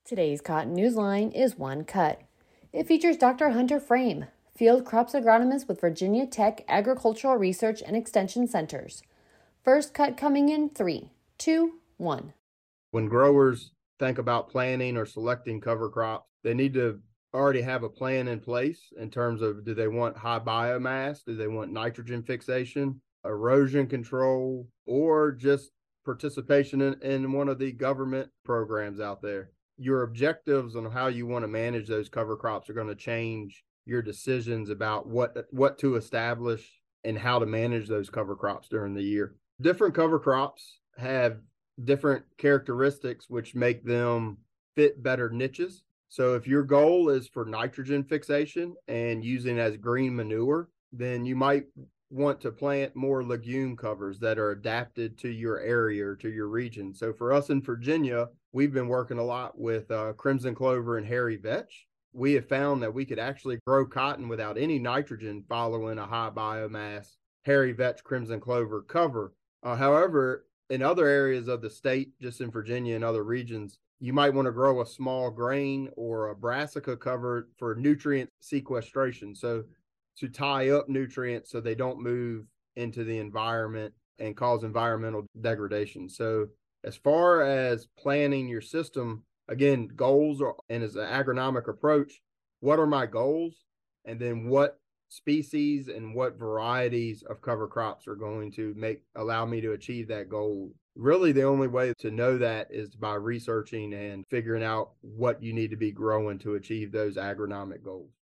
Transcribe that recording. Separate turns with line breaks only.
Today's Cotton Newsline is One Cut. It features Dr. Hunter Frame, field crops agronomist with Virginia Tech Agricultural Research and Extension Centers. First cut coming in 3, 2, 1.
When growers think about planting or selecting cover crops, they need to already have a plan in place in terms of, do they want high biomass? Do they want nitrogen fixation, erosion control, or just participation in one of the government programs out there? Your objectives on how you want to manage those cover crops are going to change your decisions about what to establish and how to manage those cover crops during the year. Different cover crops have different characteristics which make them fit better niches. So if your goal is for nitrogen fixation and using as green manure, then you might want to plant more legume covers that are adapted to your area or to your region. So for us in Virginia, we've been working a lot with crimson clover and hairy vetch. We have found that we could actually grow cotton without any nitrogen following a high biomass hairy vetch crimson clover cover. However, in other areas of the state, just in Virginia and other regions, you might want to grow a small grain or a brassica cover for nutrient sequestration. So to tie up nutrients so they don't move into the environment and cause environmental degradation. So as far as planning your system, again, goals and as an agronomic approach, what are my goals? And then what species and what varieties of cover crops are going to allow me to achieve that goal. Really, the only way to know that is by researching and figuring out what you need to be growing to achieve those agronomic goals.